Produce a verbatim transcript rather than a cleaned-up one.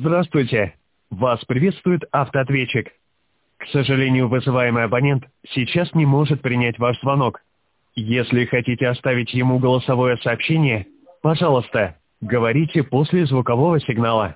Здравствуйте. Вас приветствует автоответчик. К сожалению, вызываемый абонент сейчас не может принять ваш звонок. Если хотите оставить ему голосовое сообщение, пожалуйста, говорите после звукового сигнала.